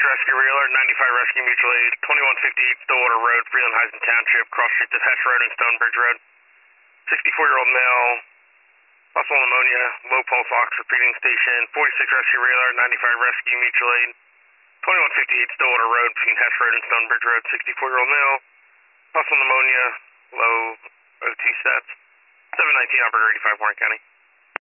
Rescue Real Alert 95 Rescue Mutual Aid, 2158 Stillwater Road, Freeland Heisen Township, cross streets of Hess Road and Stonebridge Road. 64-year-old male, possible pneumonia, low pulse ox repeating station. 46 Rescue Real Alert 95 Rescue Mutual Aid, 2158 Stillwater Road between Hess Road and Stonebridge Road. 64-year-old male, possible pneumonia, low O2 stats. 719 operator 85 Warren County.